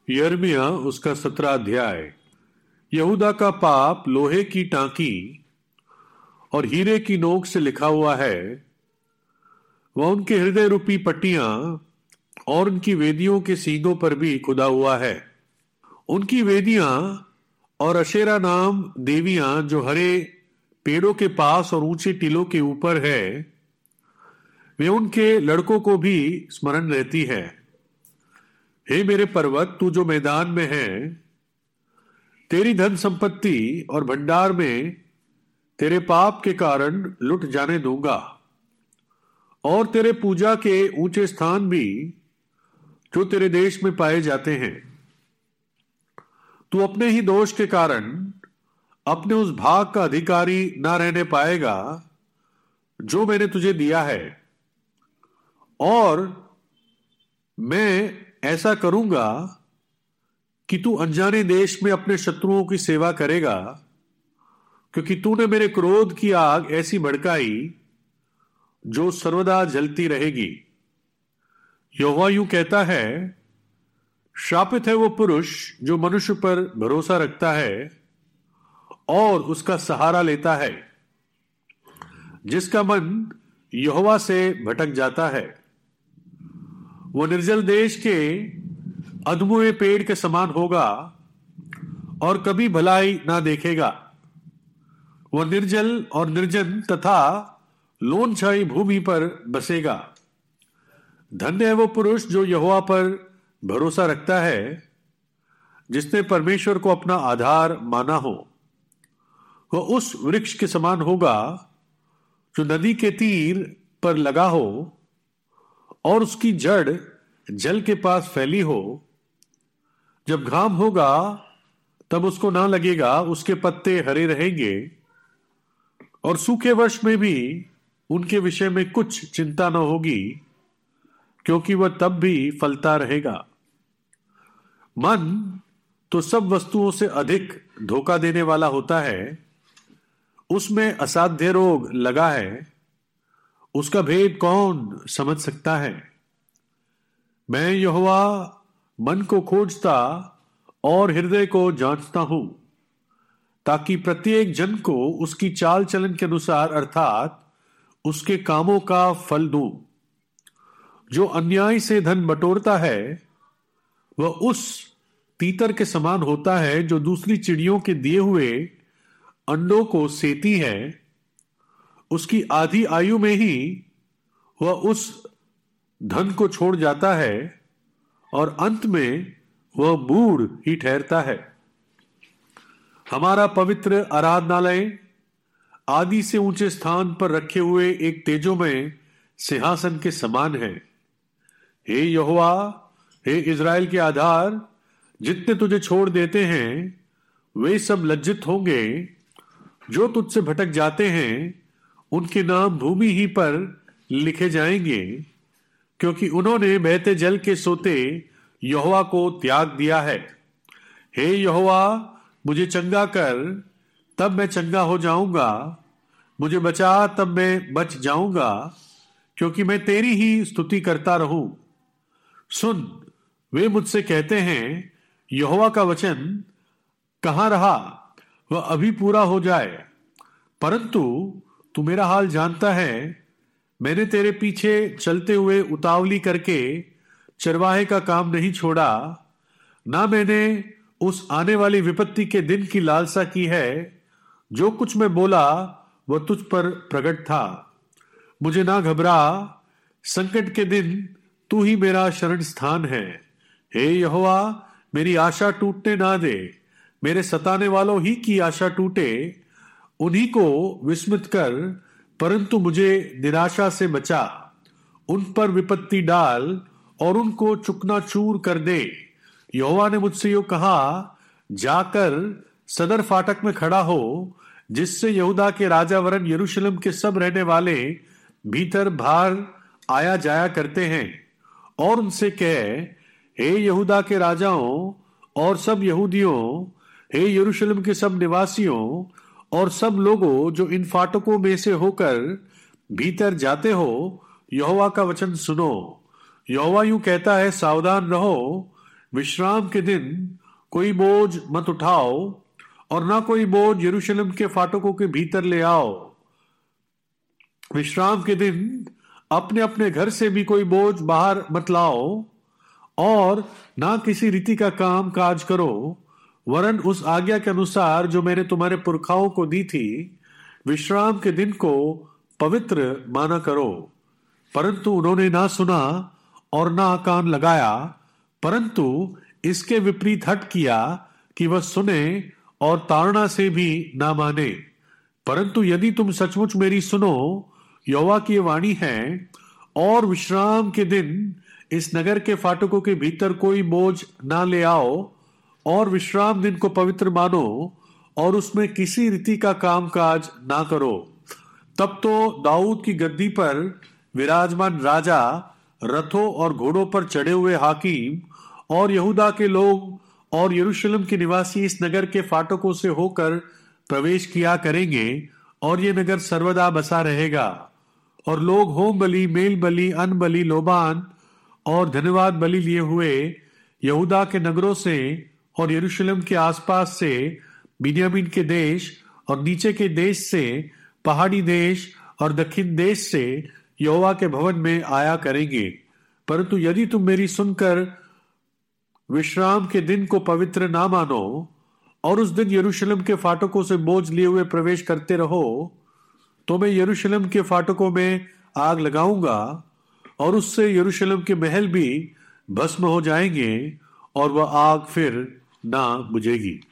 यिर्मयाह उसका 17 अध्याय। यहूदा का पाप लोहे की टांकी और हीरे की नोक से लिखा हुआ है। वह उनके हृदय रूपी पट्टियां और उनकी वेदियों के सींगों पर भी खुदा हुआ है। उनकी वेदियां और अशेरा नाम देवियां जो हरे पेड़ों के पास और ऊंचे टीलों के ऊपर है, वे उनके लड़कों को भी स्मरण रहती है। हे मेरे पर्वत, तू जो मैदान में है, तेरी धन संपत्ति और भंडार में तेरे पाप के कारण लुट जाने दूंगा, और तेरे पूजा के ऊंचे स्थान भी जो तेरे देश में पाए जाते हैं। तू अपने ही दोष के कारण अपने उस भाग का अधिकारी ना रहने पाएगा जो मैंने तुझे दिया है, और मैं ऐसा करूंगा कि तू अनजाने देश में अपने शत्रुओं की सेवा करेगा, क्योंकि तूने मेरे क्रोध की आग ऐसी भड़काई जो सर्वदा जलती रहेगी। यहोवा यूं कहता है, श्रापित है वो पुरुष जो मनुष्य पर भरोसा रखता है और उसका सहारा लेता है, जिसका मन यहोवा से भटक जाता है। वो निर्जल देश के अधमुए पेड़ के समान होगा और कभी भलाई ना देखेगा। वह निर्जल और निर्जन तथा लोन छाई भूमि पर बसेगा। धन्य है वो पुरुष जो यहोवा पर भरोसा रखता है, जिसने परमेश्वर को अपना आधार माना हो। वह उस वृक्ष के समान होगा जो नदी के तीर पर लगा हो और उसकी जड़ जल के पास फैली हो। जब घाम होगा तब उसको ना लगेगा, उसके पत्ते हरे रहेंगे, और सूखे वर्ष में भी उनके विषय में कुछ चिंता न होगी, क्योंकि वह तब भी फलता रहेगा। मन तो सब वस्तुओं से अधिक धोखा देने वाला होता है। उसमें असाध्य रोग लगा है, उसका भेद कौन समझ सकता है। मैं यहोवा मन को खोजता और हृदय को जांचता हूं, ताकि प्रत्येक जन को उसकी चाल चलन के अनुसार अर्थात उसके कामों का फल दूं। जो अन्याय से धन बटोरता है वह उस तीतर के समान होता है जो दूसरी चिड़ियों के दिए हुए अंडों को सेती है। उसकी आधी आयु में ही वह उस धन को छोड़ जाता है और अंत में वह बूढ़ ही ठहरता है। हमारा पवित्र आराधनालय आदि से ऊंचे स्थान पर रखे हुए एक तेजोमय सिंहासन के समान है। हे यहोवा, हे इज़राइल के आधार, जितने तुझे छोड़ देते हैं वे सब लज्जित होंगे। जो तुझसे भटक जाते हैं उनके नाम भूमि ही पर लिखे जाएंगे, क्योंकि उन्होंने बहते जल के सोते यहोवा को त्याग दिया है। हे यहोवा, मुझे चंगा कर, तब मैं चंगा हो जाऊंगा। मुझे बचा, तब मैं बच जाऊंगा, क्योंकि मैं तेरी ही स्तुति करता रहूं। सुन, वे मुझसे कहते हैं, यहोवा का वचन कहां रहा, वह अभी पूरा हो जाए। परंतु तू मेरा हाल जानता है। मैंने तेरे पीछे चलते हुए उतावली करके चरवाहे का काम नहीं छोड़ा, ना मैंने उस आने वाली विपत्ति के दिन की लालसा की है। जो कुछ मैं बोला वह तुझ पर प्रकट था। मुझे ना घबरा, संकट के दिन तू ही मेरा शरण स्थान है। हे यहोवा, मेरी आशा टूटने ना दे। मेरे सताने वालों ही की आशा टूटे, उन्हीं को विस्मित कर, परंतु मुझे निराशा से बचा। उन पर विपत्ति डाल और उनको चूकनाचूर कर दे। यहोवा ने मुझसे यूं कहा, जाकर सदर फाटक में खड़ा हो, जिससे यहूदा के राजा वरन यरूशलेम के सब रहने वाले भीतर बाहर आया जाया करते हैं, और उनसे कह, हे यहूदा के राजाओं और सब यहूदियों, हे यरूशलेम के सब निवासियों और सब लोगों जो इन फाटकों में से होकर भीतर जाते हो, यहोवा का वचन सुनो। यहोवा यूं कहता है, सावधान रहो, विश्राम के दिन कोई बोझ मत उठाओ और ना कोई बोझ यरूशलेम के फाटकों के भीतर ले आओ। विश्राम के दिन अपने अपने घर से भी कोई बोझ बाहर मत लाओ और ना किसी रीति का काम काज करो, वरन उस आज्ञा के अनुसार जो मैंने तुम्हारे पुरखाओं को दी थी, विश्राम के दिन को पवित्र माना करो। परंतु उन्होंने ना सुना और ना कान लगाया, परंतु इसके विपरीत हट किया कि वह सुने और ताड़ना से भी ना माने। परंतु यदि तुम सचमुच मेरी सुनो, यहोवा की वाणी है, और विश्राम के दिन इस नगर के फाटकों के भीतर कोई बोझ ना ले आओ और विश्राम दिन को पवित्र मानो और उसमें किसी रीति का कामकाज ना करो, तब तो दाऊद की गद्दी पर विराजमान राजा, रथों और घोड़ों पर चढ़े हुए हाकिम और यहूदा के लोग और यरूशलेम के निवासी इस नगर के फाटकों से होकर प्रवेश किया करेंगे और ये नगर सर्वदा बसा रहेगा। और लोग होम बलि, मेल बलि, अन्न बलि, लोबान और धन्यवाद बलि लिए हुए यहूदा के नगरों से और यरूशलेम के आसपास से, बिन्यामीन के देश और नीचे के देश से, पहाड़ी देश और दक्षिण देश से यहोवा के भवन में आया करेंगे। परंतु यदि तुम मेरी सुनकर विश्राम के दिन को पवित्र ना मानो और उस दिन यरूशलेम के फाटकों से बोझ लिए हुए प्रवेश करते रहो, तो मैं यरूशलेम के फाटकों में आग लगाऊंगा और उससे यरूशलेम के महल भी भस्म हो जाएंगे और वह आग फिर ना बुझेगी।